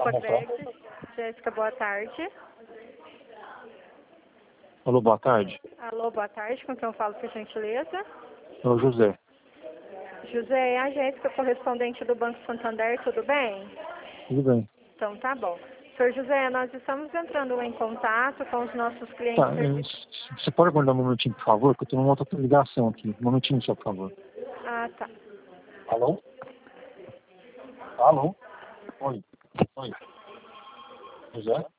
Codec. Jéssica, boa tarde. Alô, boa tarde. Alô, boa tarde. Com quem eu falo, por gentileza? É o José. José, é a Jéssica, correspondente do Banco Santander, tudo bem? Tudo bem. Então tá bom. Senhor José, nós estamos entrando em contato com os nossos clientes. Tá, você pode aguardar um momentinho, por favor? Que eu tenho uma outra ligação aqui. Um momentinho só, por favor. Ah, tá. Alô? Alô? Oi. Oi. José?